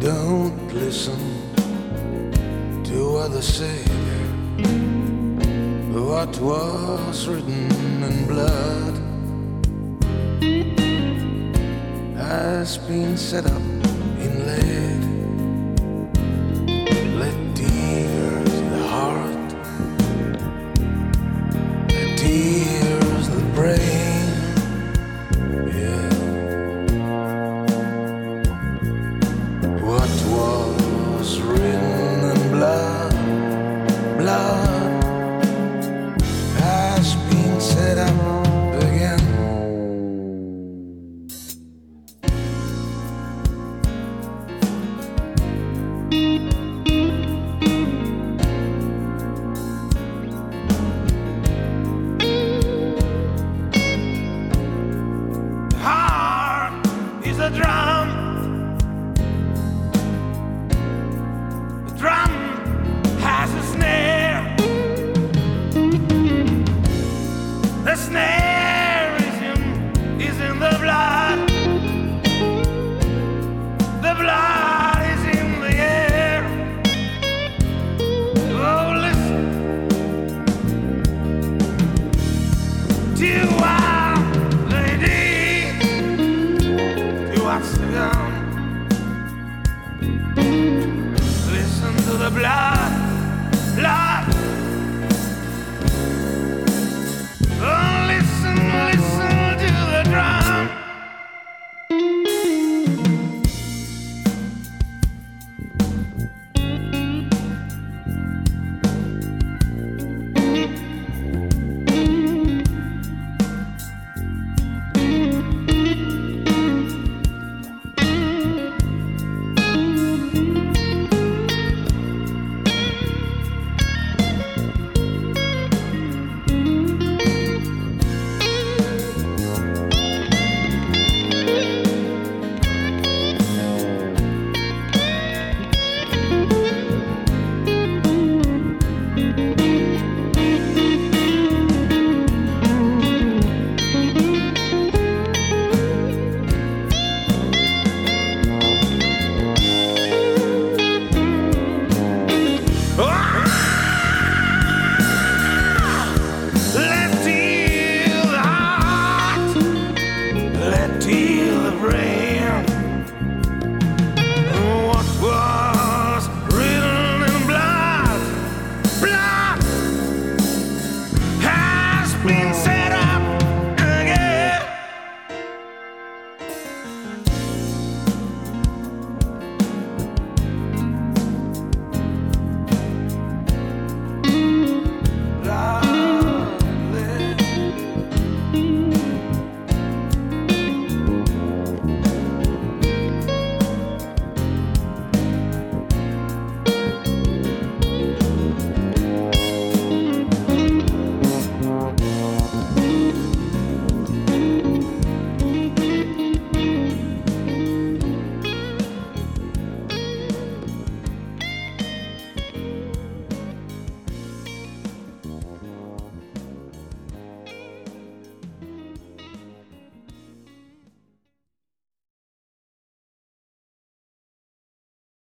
Don't listen to what they say. What was written in blood has been set up in lead. Let tears the heart, let tears the brain. Yeah. What was written in blood, blood has been set up again. Heart is a drum. The drum has a snare. The snare is in the blood. The blood is in the air. Oh, listen to our lady, to what's down. Listen to the blood, blood.